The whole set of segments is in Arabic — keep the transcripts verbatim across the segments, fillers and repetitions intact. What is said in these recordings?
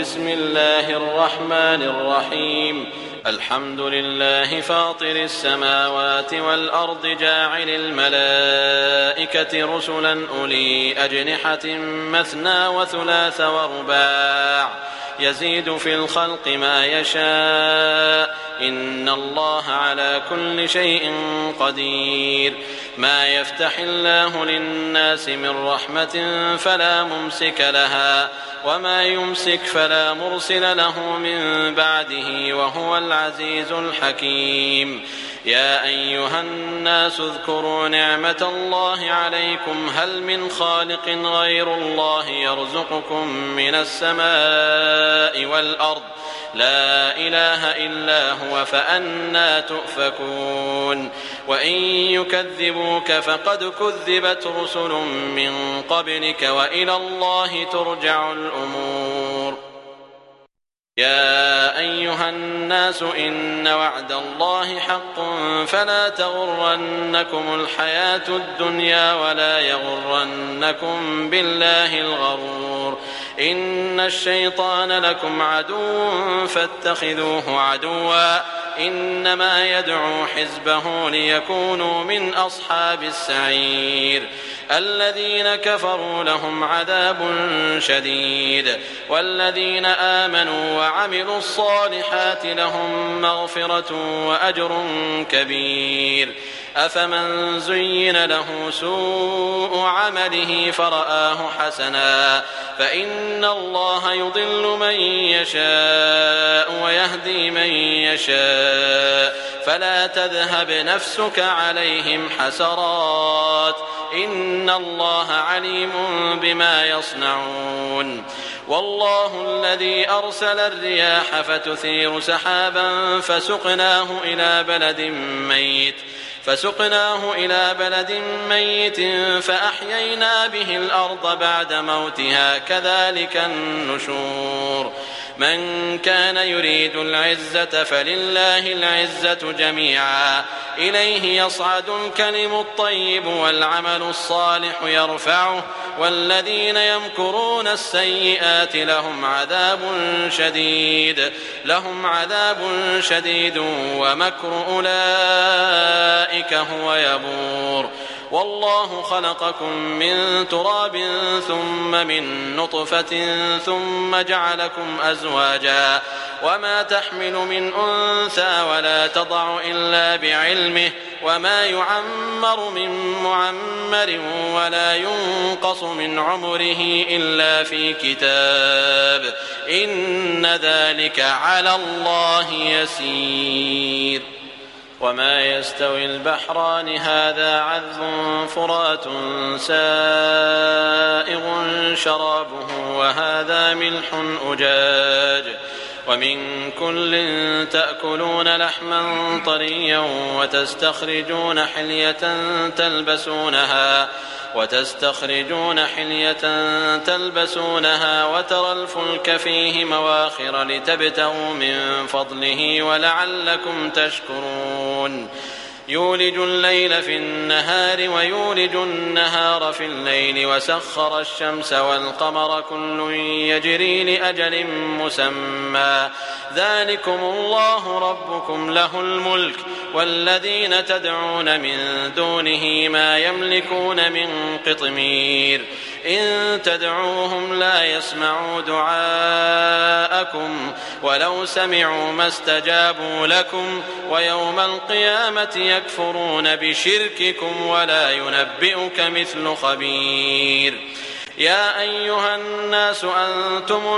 بسم الله الرحمن الرحيم. الحمد لله فاطر السماوات والأرض جاعل الملائكة رسلا أولي أجنحة مثنى وثلاث ورباع يزيد في الخلق ما يشاء إن الله على كل شيء قدير. ما يفتح الله للناس من رحمة فلا ممسك لها وما يمسك فلا مرسل له من بعده وهو العزيز الحكيم. يا أيها الناس اذكروا نعمة الله عليكم هل من خالق غير الله يرزقكم من السماء والأرض لا إله إلا هو فأنى تؤفكون. وإن يكذبوك فقد كذبت رسل من قبلك وإلى الله ترجع الأمور. يا أيها الناس إن وعد الله حق فلا تغرنكم الحياة الدنيا ولا يغرنكم بالله الغرور. إن الشيطان لكم عدو فاتخذوه عدوا إنما يدعو حزبه ليكونوا من أصحاب السعير. الذين كفروا لهم عذاب شديد والذين آمنوا وعملوا الصالحات لهم مغفرة وأجر كبير. أفمن زين له سوء عمله فرآه حسنا فإن الله يضل من يشاء ويهدي من يشاء فلا تذهب نفسك عليهم حسرات إن الله عليم بما يصنعون. والله الذي أرسل الرياح فتثير سحابا فسقناه إلى بلد ميت فسقناه إلى بلد ميت فأحيينا به الأرض بعد موتها كذلك النشور. من كان يريد العزة فلله العزة جميعا إليه يصعد الكلم الطيب والعمل الصالح يرفعه والذين يمكرون السيئات لهم عذاب شديد لهم عذاب شديد ومكر أولئك هو يبور. والله خلقكم من تراب ثم من نطفة ثم جعلكم أزواجا وما تحمل من أنثى ولا تضع إلا بعلمه وما يعمر من معمر ولا ينقص من عمره إلا في كتاب إن ذلك على الله يسير. وما يستوي البحران هذا عذب فرات سائغ شرابه وهذا ملح أجاج ومن كل تأكلون لحما طريا وتستخرجون حلية تلبسونها وتستخرجون حلية تلبسونها وترى الفلك فيه مواخر لتبتغوا من فضله ولعلكم تشكرون. يولج الليل في النهار ويولج النهار في الليل وسخر الشمس والقمر كل يجري لأجل مسمى ذلكم الله ربكم له الملك والذين تدعون من دونه ما يملكون من قطمير. إن تدعوهم لا يسمعوا دعاءكم ولو سمعوا ما استجابوا لكم ويوم القيامة يكفرون بشرككم ولا ينبئك مثل خبير. يا أيها الناس أنتم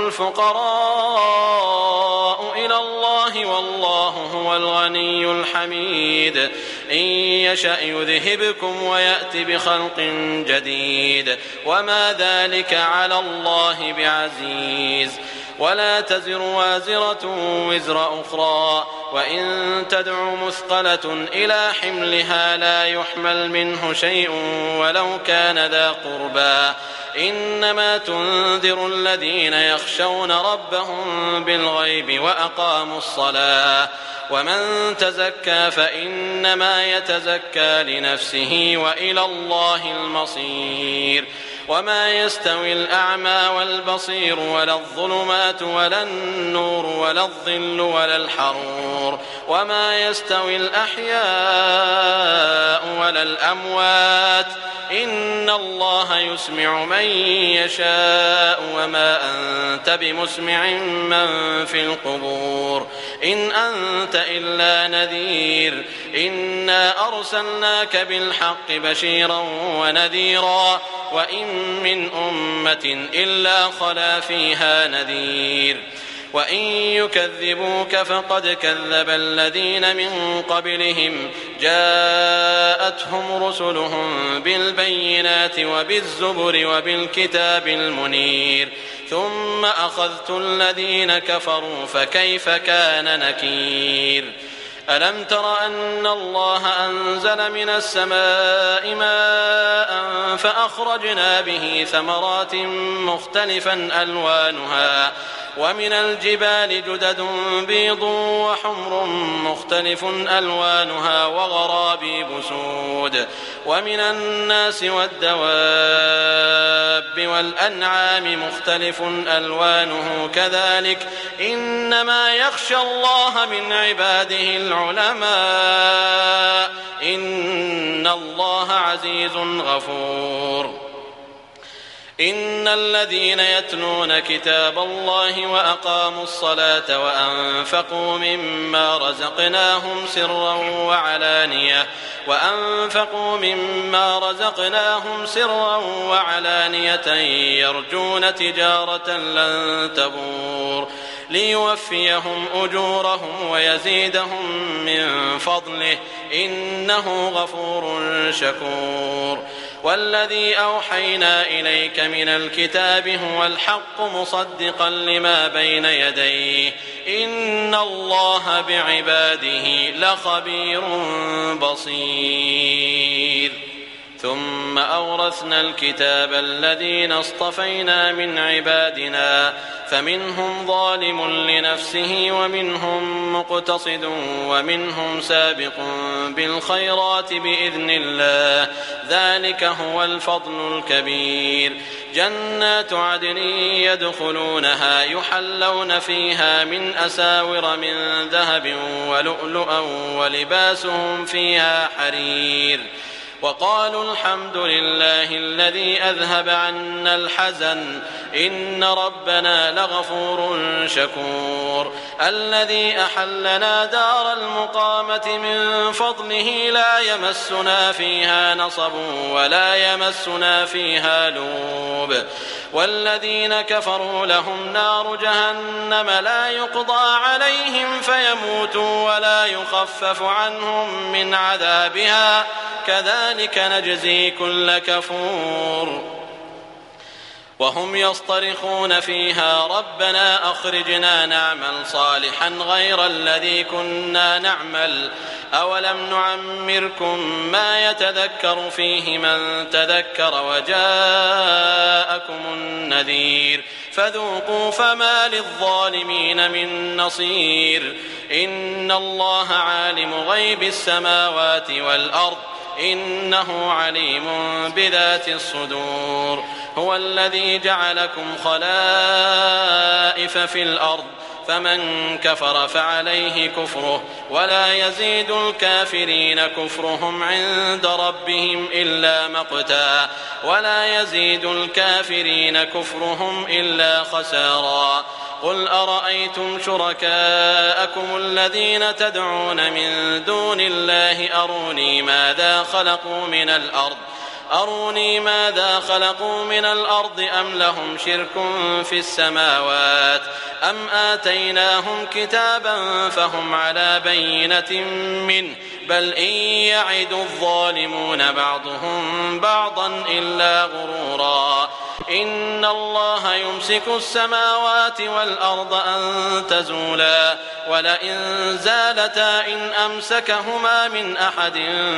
الفقراء إلى الله والله هو الغني الحميد. إن يشأ يذهبكم ويأتي بخلق جديد وما ذلك على الله بعزيز. ولا تزر وازرة وزر أخرى وإن تدع مثقلة إلى حملها لا يحمل منه شيء ولو كان ذا قربى إنما تنذر الذين يخشون ربهم بالغيب وأقاموا الصلاة ومن تزكى فإنما يتزكى لنفسه وإلى الله المصير. وما يستوي الأعمى والبصير ولا الظلمات ولا النور ولا الظل ولا الحرور وما يستوي الأحياء ولا الأموات إن الله يسمع من يشاء وما أنت بمسمع من في القبور إن أنت إلا نذير إنا أرسلناك بالحق بشيرا ونذيرا وإن من أمة إلا خلا فيها نذير وإن يكذبوك فقد كذب الذين من قبلهم جاءتهم رسلهم بالبينات وبالزبر وبالكتاب المنير ثم أخذت الذين كفروا فكيف كان نكير ألم تر أن الله أنزل من السماء ماء فأخرجنا به ثمرات مختلفا ألوانها ومن الجبال جدد بيض وحمر مختلف ألوانها وغرابيب سود ومن الناس والدواب والأنعام مختلف ألوانه كذلك إنما يخشى الله من عباده العلماء إن الله عزيز غفور إن الذين يتلون كتاب الله وأقاموا الصلاة وأنفقوا مما رزقناهم سرا وعلانية وأنفقوا مما رزقناهم سرا وعلانية يرجون تجارة لن تبور ليوفيهم أجورهم ويزيدهم من فضله إنه غفور شكور والذي أوحينا إليك من الكتاب هو الحق مصدقا لما بين يديه إن الله بعباده لخبير بصير ثم أورثنا الكتاب الذين اصطفينا من عبادنا فمنهم ظالم لنفسه ومنهم مقتصد ومنهم سابق بالخيرات بإذن الله ذلك هو الفضل الكبير جنات عدن يدخلونها يحلون فيها من أساور من ذهب ولؤلؤا ولباسهم فيها حرير وقالوا الحمد لله الذي أذهب عنا الحزن إن ربنا لغفور شكور الذي أحلنا دار المقامة من فضله لا يمسنا فيها نصب ولا يمسنا فيها لوب والذين كفروا لهم نار جهنم لا يقضى عليهم فيموتوا ولا يخفف عنهم من عذابها كذلك نجزي كل كفور وهم يصطرخون فيها ربنا أخرجنا نعمل صالحا غير الذي كنا نعمل أولم نعمركم ما يتذكر فيه من تذكر وجاءكم النذير فذوقوا فما للظالمين من نصير إن الله عالم غيب السماوات والأرض إنه عليم بذات الصدور هو الذي جعلكم خلائف في الأرض فمن كفر فعليه كفره ولا يزيد الكافرين كفرهم عند ربهم إلا مقتا ولا يزيد الكافرين كفرهم إلا خسارا قل أرأيتم شركاءكم الذين تدعون من دون الله أروني ماذا خلقوا من الأرض أروني ماذا خلقوا من الأرض أم لهم شرك في السماوات أم آتيناهم كتابا فهم على بينة منه بل إن يعد الظالمون بعضهم بعضا إلا غرورا إن الله يمسك السماوات والأرض أن تزولا ولئن زالتا إن أمسكهما من أحد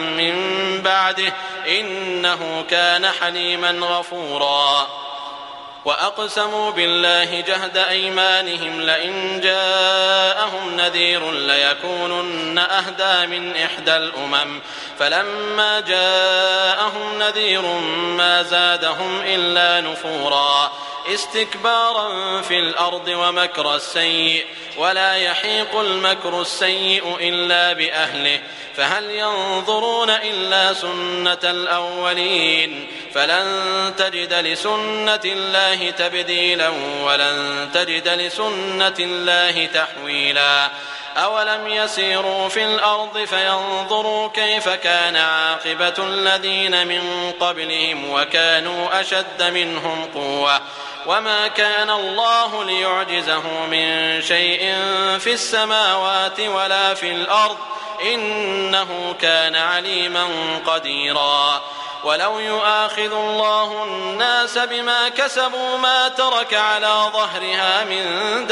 من بعده إنه كان حليما غفورا وأقسموا بالله جهد أيمانهم لئن جاءهم نذير ليكونن أهدى من إحدى الأمم فلما جاءهم نذير ما زادهم إلا نفورا استكبارا في الأرض ومكر السيء ولا يحيق المكر السيء إلا بأهله فهل ينظرون إلا سنة الأولين فلن تجد لسنة الله تبديلا ولن تجد لسنة الله تحويلا أولم يسيروا في الأرض فينظروا كيف كان عاقبة الذين من قبلهم وكانوا أشد منهم قوة وما كان الله ليعجزه من شيء في السماوات ولا في الأرض إنه كان عليما قديرا ولو يؤاخذ الله الناس بما كسبوا ما ترك على ظهرها من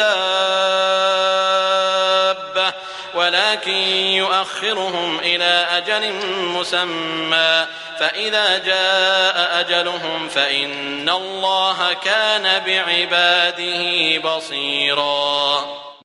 دابة ولكن يؤخرهم إلى أجل مسمى فإذا جاء أجلهم فإن الله كان بعباده بصيرا.